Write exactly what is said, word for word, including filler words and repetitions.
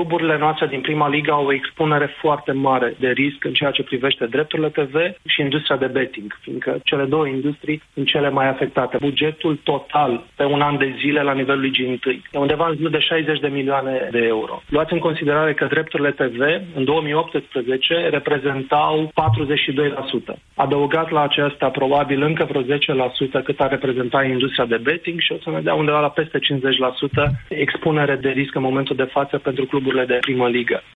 Cluburile noastre din prima ligă au o expunere foarte mare de risc în ceea ce privește drepturile T V și industria de betting, fiindcă cele două industrii sunt cele mai afectate. Bugetul total pe un an de zile la nivelul ligii întâi e undeva în jur de șaizeci de milioane de euro. Luați în considerare că drepturile T V în două mii optsprezece reprezentau patruzeci și doi la sută. Adăugat la aceasta probabil încă vreo zece la sută cât ar reprezenta industria de betting și o să ne dea undeva la peste cincizeci la sută expunere de risc în momentul de față pentru cluburile de primă ligă.